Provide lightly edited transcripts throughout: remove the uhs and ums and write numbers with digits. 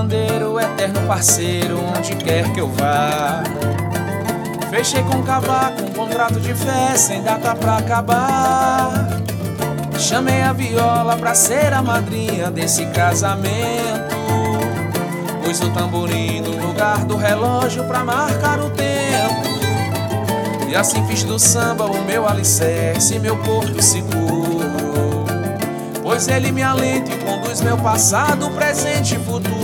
pandeiro, eterno parceiro, onde quer que eu vá. Fechei com o cavaco um contrato de fé, sem data pra acabar. Chamei a viola pra ser a madrinha desse casamento. Pus o tamborim no lugar do relógio pra marcar o tempo. E assim fiz do samba o meu alicerce, meu porto seguro. Pois ele me alenta e conduz meu passado, presente e futuro.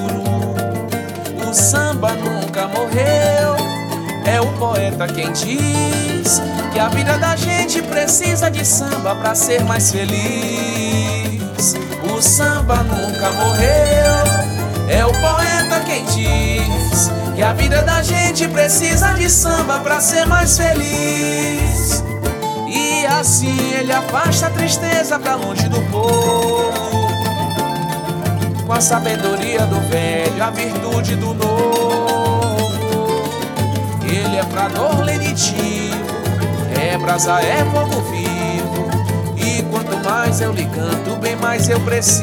O samba nunca morreu, é o poeta quem diz que a vida da gente precisa de samba pra ser mais feliz. O samba nunca morreu, é o poeta quem diz que a vida da gente precisa de samba pra ser mais feliz. E assim ele afasta a tristeza pra longe do povo, com a sabedoria do velho, a virtude do novo. Ele é prador lenitivo, é brasa, é fogo vivo. E quanto mais eu lhe canto, bem mais eu preciso.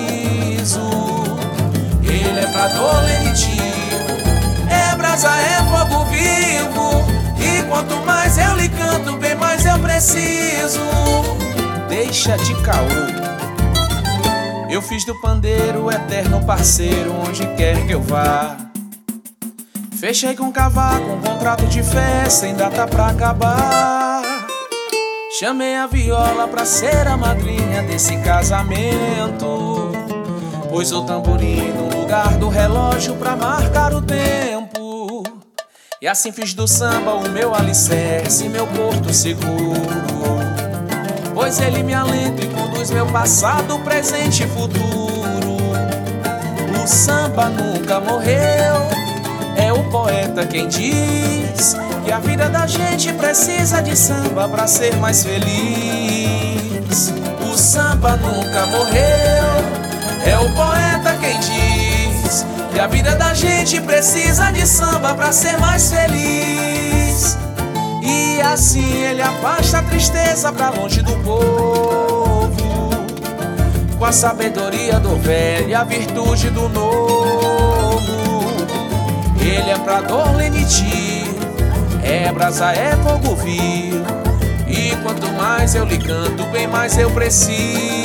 Ele é prador lenitivo, é brasa, é fogo vivo. E quanto mais eu lhe canto, bem mais eu preciso. Deixa de caô. Eu fiz do pandeiro eterno parceiro, onde quer que eu vá. Fechei com o cavaco um contrato de fé, sem data pra acabar. Chamei a viola pra ser a madrinha desse casamento. Pus o tamborim no lugar do relógio pra marcar o tempo. E assim fiz do samba o meu alicerce, meu porto seguro. Pois ele me alenta e conduz meu passado, presente e futuro. O samba nunca morreu, é o poeta quem diz que a vida da gente precisa de samba pra ser mais feliz. O samba nunca morreu, é o poeta quem diz que a vida da gente precisa de samba pra ser mais feliz. E assim ele afasta a tristeza pra longe do povo, com a sabedoria do velho e a virtude do novo. Ele é prador lenitivo, é brasa, é fogo vivo. E quanto mais eu lhe canto, bem mais eu preciso.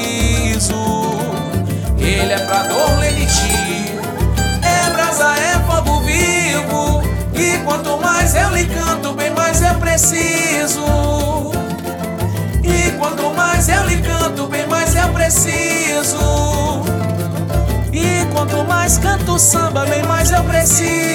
Ele é prador lenitivo, é brasa, é fogo vivo. E quanto mais eu lhe canto, bem mais eu preciso. E quanto mais eu lhe canto, bem mais eu preciso. E quanto mais canto samba, bem mais eu preciso.